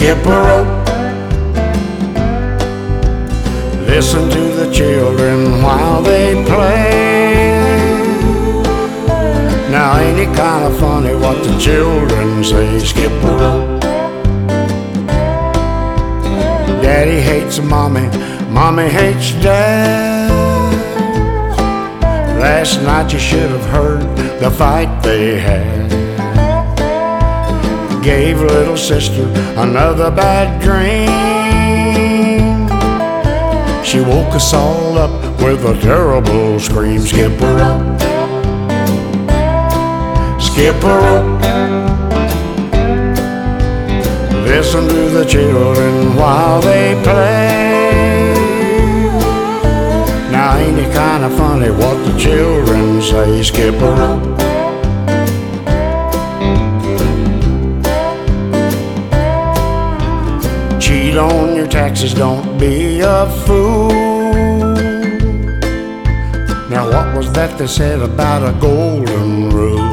skip a rope. Listen to the children while they play. Now ain't it kind of funny what the children say? Skip a rope. Daddy hates mommy, mommy hates dad. Last night you should have heard the fight they had. Gave little sister another bad dream. She woke us all up with a terrible scream. Skip a rope, skip a rope. Listen to the children while they play. Now ain't it kind of funny what the children say? Skip a rope. Cheat on your taxes, don't be a fool. Now what was that they said about a golden rule?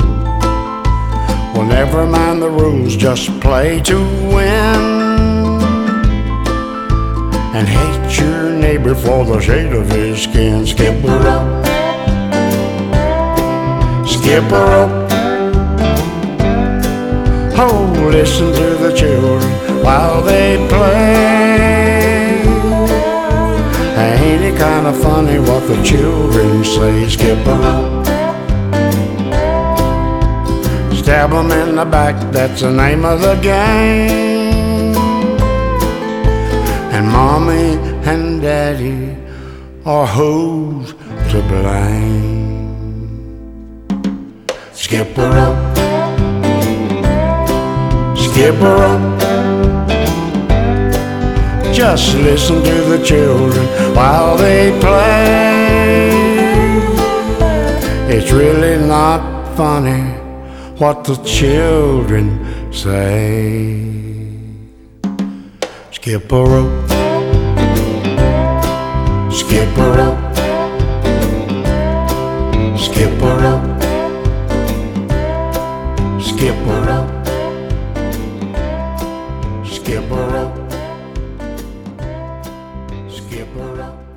Well, never mind the rules, just play to win. And hate your neighbor for the shade of his skin. Skip a rope, skip a rope. Oh, listen to the children while they play. Ain't it kind of funny what the children say? Skip a rope. Stab 'em in the back, that's the name of the game. And mommy and daddy are who's to blame. Skip a rope, skip a rope. Just listen to the children while they play. It's really not funny what the children say. Skip a rope, skip a rope, skip a rope, skip a rope, skip a rope, skip a rope.